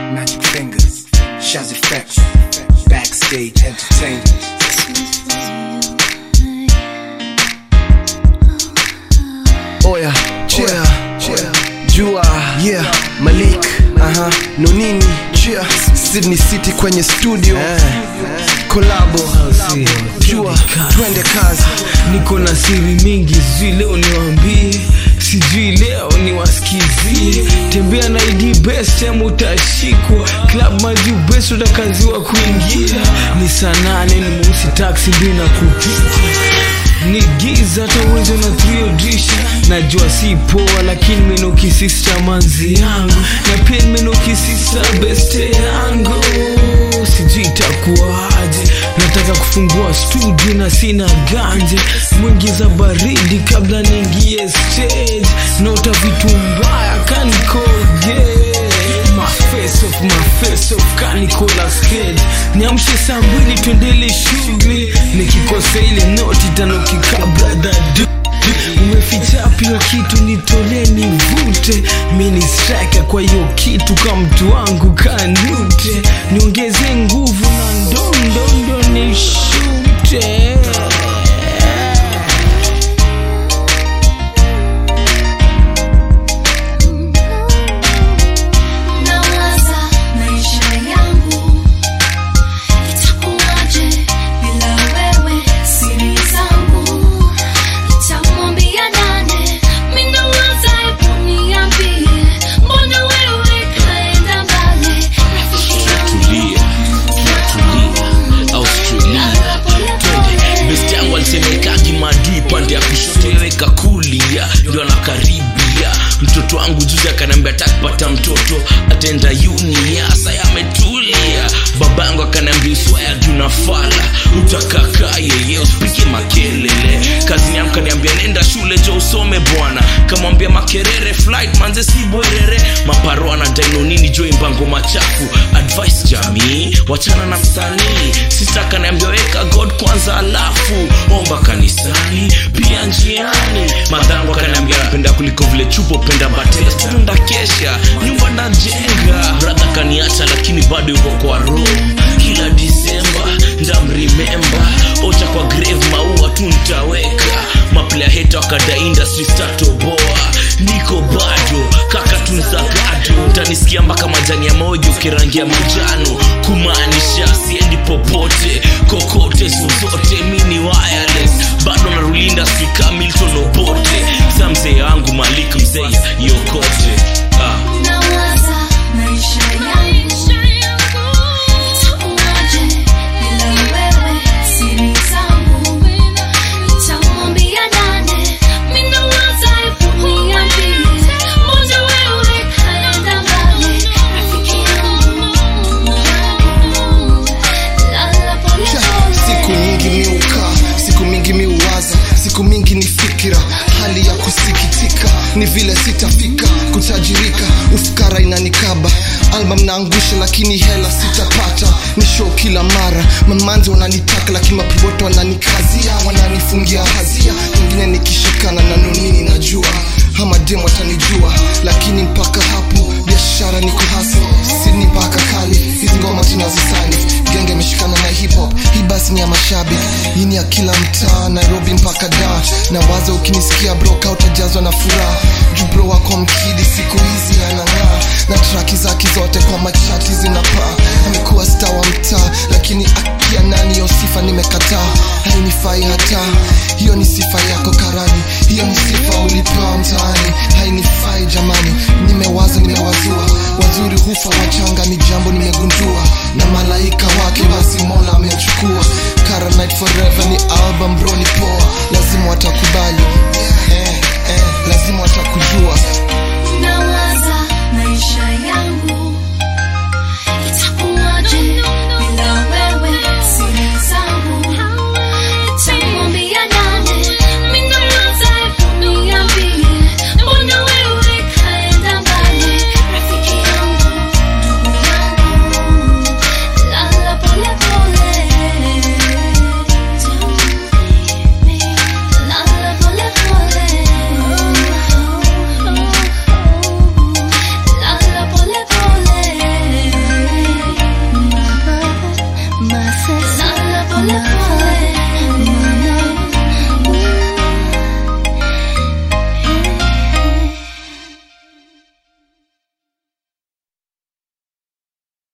Magic Fingers, Shaz Effects, Backstage Entertainment. Oya, Jua, yeah, Malik, Nonini, Sydney City kwenye studio, Kolabo, Jua, twende kazi. Niko na siri mingi, sijui leo niwaambie, sijui leo niwasikizie. Tembea na ID best ya mutashikwa, club maju best utakaziwa kuingia. Ni saa 8 ni musi taxi mbina kupita, ni giza hata uwezo na triodisha. Najua si poa lakini menokisista manzi yangu, na pia menokisista beste yangu. Sijui itakuwaje, nataka kufungua studio na sina ganje. Mwingiza baridi kabla niingie stage, nota vitu mbaya kanikoge. My face off Nicolas Cage. Niamshe saa 2 tuendele shughuli, nikikosa ile noti tanoki kabla dadu. Umeficha pio kitu nitole nivute, mini striker kwa hiyo kitu kama mtu wangu kanute. Niongeze nguvu na ndondo nishute. Ndio anakaribia mtoto wangu juzi akanambia atakupata mtoto atenda uni ya saya ametulia. Babangu akanambia uswaya tunafala utakaka yeye usipike makelele. Kazi yangu kaniambia nenda shule jo usome bwana, kamwambia makerere flight manze si bwerere. Maparo anadai nini jo imbango machafu, advice jamii wachana na msanii. Sister kaniambia weka God kwanza alafu omba kanisani pia njiani. Madhangu akanambia napenda kuliko vile chupo penda batela tunda kesha nyumba na jenga. Brother kaniacha lakini bado yuko kwa roho. Kila December ndamremember, ocha kwa grave maua tu nitaweka. Maplayer hater wakada industry statoboa, niko bado kaka tunzagado. Utanisikia mpaka majani ya moyo ukirangia manjano, kumaanisha siendi popote kokote zozote. Mini wireless bado narulinda speaker Milton Obote. Samse yangu Malik mzee yokote. Nawaza maisha yangu, itakuwaje bila wewe, siri zangu nitamwambia nani? Mimi nawaza uniambie, mbona wewe kaenda mbali? Rafiki yangu lala pole. Siku nyingi miuka, siku mingi miuwaza, siku mingi ni fikira, hali ya kusikitika ni vile sitafika kutajirika. Ufukara inanikaba, album naangusha lakini hela sitapata. Ni show kila mara, mamanzi wananitaka lakini mapriboto wananikazia, wananifungia hazia. Wengine nikishikana na Nonini najua ama demo watanijua, lakini mpaka hapo biashara niko hustle. Sydney mpaka kali, hizi ngoma tunazisani. Genge meshikana na hip hop, hii basi ni ya mashabiki. Hii ni ya kila mtaa, Nairobi mpaka Dar. Na waza ukinisikia bro ka utajazwa na furaha. Jubro wako mkidi siku hizi anang'aa, na traki zake zote kwa machati zinapaa. Amekuwa star wa mtaa lakini akia nani hiyo sifa nimekataa. Hainifai hata, hiyo ni sifa yako karani, hiyo ni sifa ulipewa mtaani. Hainifai jamani, nimewaza nimewazua. Wazuri hufa wachanga ni jambo nimegundua, na malaika wake basi Mola amechukua. Kara Night Forever ni album bro ni poa, lazima watakubali.